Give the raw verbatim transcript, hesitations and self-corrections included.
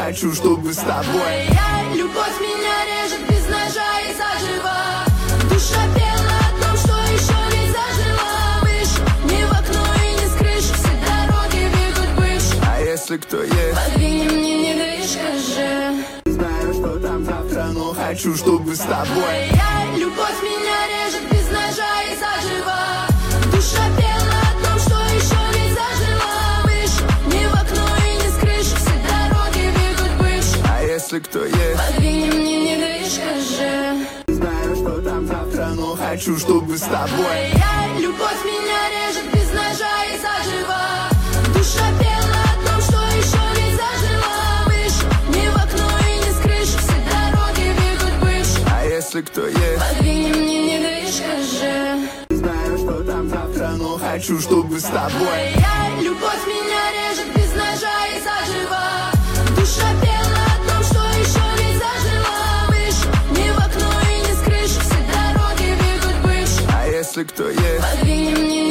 хочу, чтобы с тобой. Любовь меня режет без ножа и заживо. Душа пела о том, что еще не зажила. Выше, не в окно и не с крыши, все дороги ведут выше. А если кто есть, подвинь мне, не грешка же. знаю, что там завтра, но хочу, чтобы с тобой. Любовь меня режет без ножа и заживо. Душа пела о том, что еще не зажила. Выше, не в окно и не с крыши, все дороги ведут выше. А если кто есть, подвинь мне, не грешка же. знаю, что там завтра, но хочу, чтобы с тобой. Любовь меня режет без ножа и заживо. Душа пела о том, что еще не зажила. Выше, не в окно и не с крыши, все дороги ведут выше. А если кто есть, подвинь мне, не грешка же. знаю, что там завтра, но хочу, чтобы с тобой. Любовь меня режет без ножа и заживо. Душа пела о том, что еще не зажила. Выше, не в окно и не с крыши, все дороги ведут выше. А если кто есть, подвинь мне,